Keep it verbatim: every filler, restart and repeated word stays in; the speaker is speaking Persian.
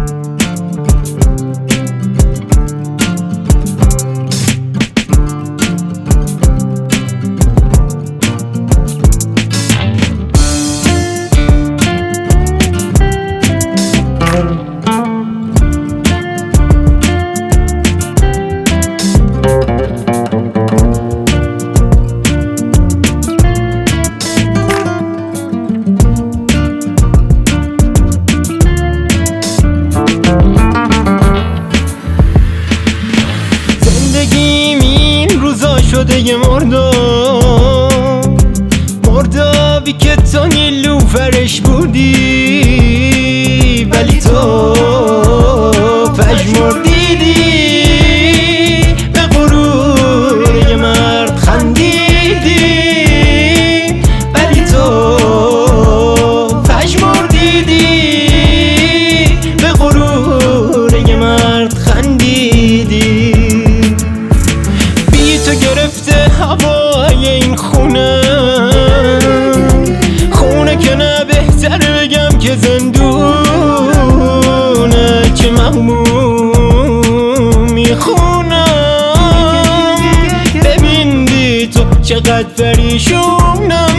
شده یه مرداب مردابی که تو نیلوفرش بودی، ولی تو پژمردیدی، به غرور یه مرد خندیدی، ولی تو پژمردیدی، به غرور یه مرد خندیدی. تو گرفته هوای این خونه، خونه که نه بهتر بگم که زندونه، که مهموم میخونم. ببین بی تو چقدر پریشونم.